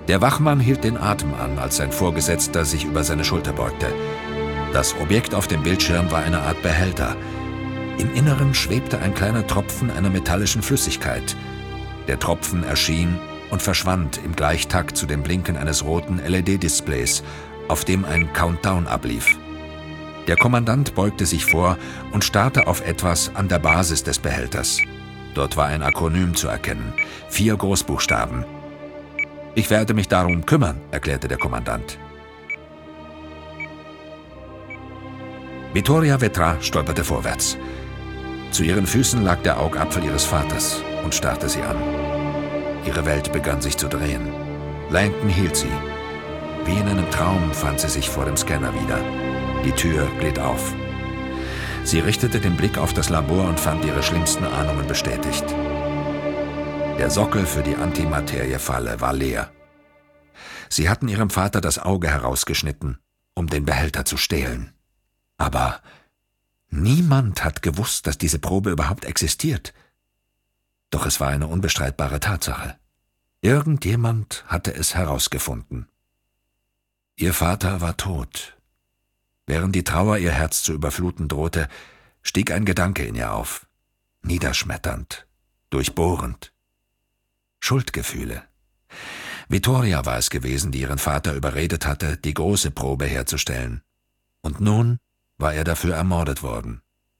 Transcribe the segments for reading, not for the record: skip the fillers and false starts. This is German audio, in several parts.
Der Wachmann hielt den Atem an, als sein Vorgesetzter sich über seine Schulter beugte. Das Objekt auf dem Bildschirm war eine Art Behälter. Im Inneren schwebte ein kleiner Tropfen einer metallischen Flüssigkeit. Der Tropfen erschien und verschwand im Gleichtakt zu dem Blinken eines roten LED-Displays, auf dem ein Countdown ablief. Der Kommandant beugte sich vor und starrte auf etwas an der Basis des Behälters. Dort war ein Akronym zu erkennen, 4 Großbuchstaben. »Ich werde mich darum kümmern«, erklärte der Kommandant. Vittoria Vetra stolperte vorwärts. Zu ihren Füßen lag der Augapfel ihres Vaters und starrte sie an. Ihre Welt begann sich zu drehen. Langton hielt sie. Wie in einem Traum fand sie sich vor dem Scanner wieder. Die Tür glitt auf. Sie richtete den Blick auf das Labor und fand ihre schlimmsten Ahnungen bestätigt. Der Sockel für die Antimateriefalle war leer. Sie hatten ihrem Vater das Auge herausgeschnitten, um den Behälter zu stehlen. Aber niemand hat gewusst, dass diese Probe überhaupt existiert. Doch es war eine unbestreitbare Tatsache. Irgendjemand hatte es herausgefunden. Ihr Vater war tot. Während die Trauer ihr Herz zu überfluten drohte, stieg ein Gedanke in ihr auf. Niederschmetternd, durchbohrend. Schuldgefühle. Vittoria war es gewesen, die ihren Vater überredet hatte, die große Probe herzustellen. Und nun war er dafür ermordet worden.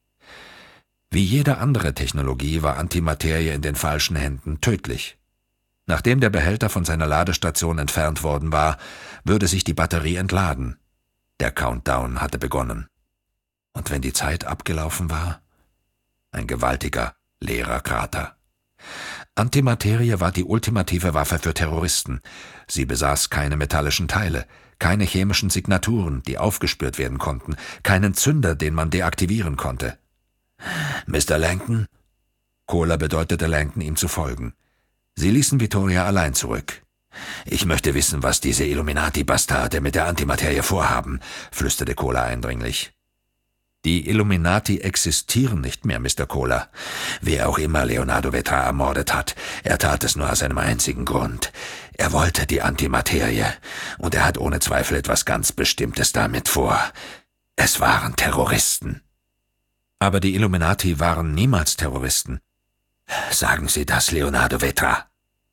Wie jede andere Technologie war Antimaterie in den falschen Händen tödlich. Nachdem der Behälter von seiner Ladestation entfernt worden war, würde sich die Batterie entladen. Der Countdown hatte begonnen. Und wenn die Zeit abgelaufen war? Ein gewaltiger, leerer Krater. Antimaterie war die ultimative Waffe für Terroristen. Sie besaß keine metallischen Teile, keine chemischen Signaturen, die aufgespürt werden konnten, keinen Zünder, den man deaktivieren konnte. »Mr. Langton?« Kohler bedeutete Langton, ihm zu folgen. Sie ließen Vittoria allein zurück. »Ich möchte wissen, was diese Illuminati-Bastarde mit der Antimaterie vorhaben«, flüsterte Kohler eindringlich. »Die Illuminati existieren nicht mehr, Mr. Kohler. Wer auch immer Leonardo Vetra ermordet hat, er tat es nur aus einem einzigen Grund. Er wollte die Antimaterie, und er hat ohne Zweifel etwas ganz Bestimmtes damit vor. Es waren Terroristen.« »Aber die Illuminati waren niemals Terroristen.« »Sagen Sie das, Leonardo Vetra.«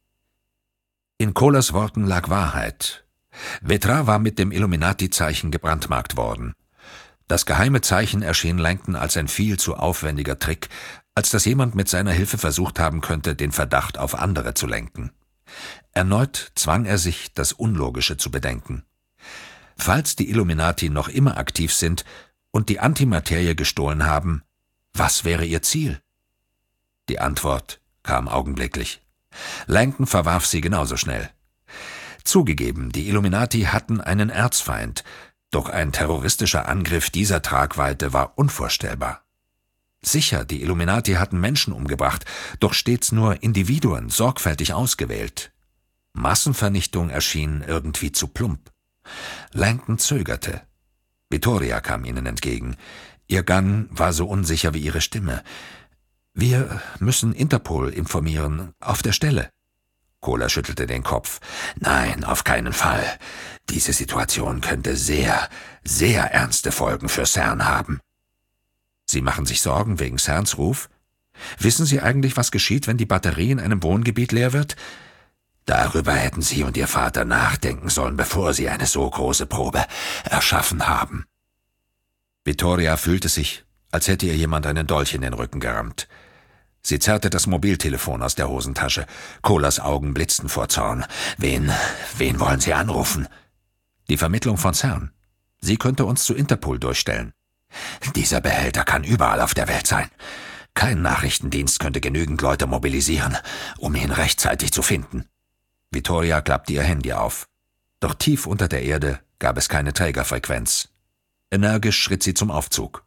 In Kohlers Worten lag Wahrheit. Vetra war mit dem Illuminati-Zeichen gebrandmarkt worden. Das geheime Zeichen erschien Langton als ein viel zu aufwendiger Trick, als dass jemand mit seiner Hilfe versucht haben könnte, den Verdacht auf andere zu lenken. Erneut zwang er sich, das Unlogische zu bedenken. Falls die Illuminati noch immer aktiv sind und die Antimaterie gestohlen haben, was wäre ihr Ziel? Die Antwort kam augenblicklich. Langton verwarf sie genauso schnell. Zugegeben, die Illuminati hatten einen Erzfeind, doch ein terroristischer Angriff dieser Tragweite war unvorstellbar. Sicher, die Illuminati hatten Menschen umgebracht, doch stets nur Individuen, sorgfältig ausgewählt. Massenvernichtung erschien irgendwie zu plump. Langton zögerte. Vittoria kam ihnen entgegen. Ihr Gang war so unsicher wie ihre Stimme. »Wir müssen Interpol informieren, auf der Stelle.« Kohler schüttelte den Kopf. »Nein, auf keinen Fall. Diese Situation könnte sehr, sehr ernste Folgen für CERN haben.« »Sie machen sich Sorgen wegen CERNs Ruf? Wissen Sie eigentlich, was geschieht, wenn die Batterie in einem Wohngebiet leer wird?« »Darüber hätten Sie und Ihr Vater nachdenken sollen, bevor Sie eine so große Probe erschaffen haben.« Vittoria fühlte sich, als hätte ihr jemand einen Dolch in den Rücken gerammt. Sie zerrte das Mobiltelefon aus der Hosentasche. Kohlers Augen blitzten vor Zorn. »Wen wollen Sie anrufen?« »Die Vermittlung von CERN. Sie könnte uns zu Interpol durchstellen.« »Dieser Behälter kann überall auf der Welt sein. Kein Nachrichtendienst könnte genügend Leute mobilisieren, um ihn rechtzeitig zu finden.« Vittoria klappte ihr Handy auf. Doch tief unter der Erde gab es keine Trägerfrequenz. Energisch schritt sie zum Aufzug.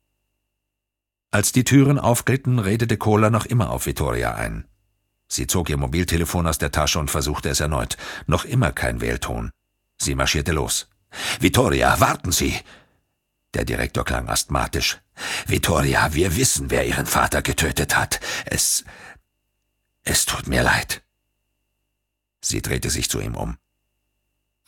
Als die Türen aufglitten, redete Kohler noch immer auf Vittoria ein. Sie zog ihr Mobiltelefon aus der Tasche und versuchte es erneut. Noch immer kein Wählton. Sie marschierte los. »Vittoria, warten Sie!« Der Direktor klang asthmatisch. »Vittoria, wir wissen, wer Ihren Vater getötet hat. Es tut mir leid.« Sie drehte sich zu ihm um.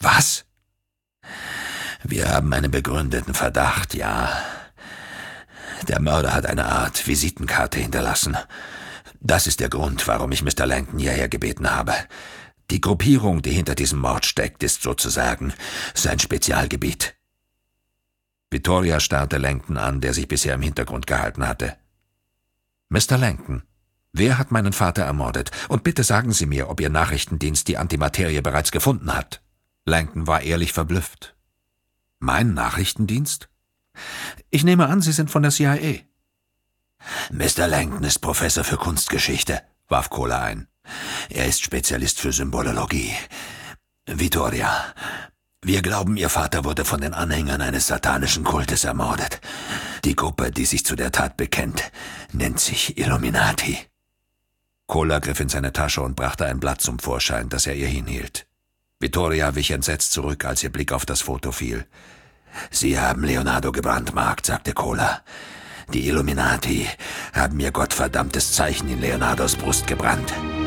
Was? Wir haben einen begründeten Verdacht, ja. Der Mörder hat eine Art Visitenkarte hinterlassen. Das ist der Grund, warum ich Mr. Langton hierher gebeten habe. Die Gruppierung, die hinter diesem Mord steckt, ist sozusagen sein Spezialgebiet. Vittoria starrte Langton an, der sich bisher im Hintergrund gehalten hatte. »Mr. Langton, wer hat meinen Vater ermordet? Und bitte sagen Sie mir, ob Ihr Nachrichtendienst die Antimaterie bereits gefunden hat.« Langton war ehrlich verblüfft. »Mein Nachrichtendienst? Ich nehme an, Sie sind von der CIA.« »Mr. Langton ist Professor für Kunstgeschichte«, warf Kohler ein. »Er ist Spezialist für Symbolologie. Vittoria, wir glauben, Ihr Vater wurde von den Anhängern eines satanischen Kultes ermordet. Die Gruppe, die sich zu der Tat bekennt, nennt sich Illuminati.« Kohler griff in seine Tasche und brachte ein Blatt zum Vorschein, das er ihr hinhielt. Vittoria wich entsetzt zurück, als ihr Blick auf das Foto fiel. »Sie haben Leonardo gebrandmarkt«, sagte Kohler. »Die Illuminati haben ihr gottverdammtes Zeichen in Leonardos Brust gebrannt.«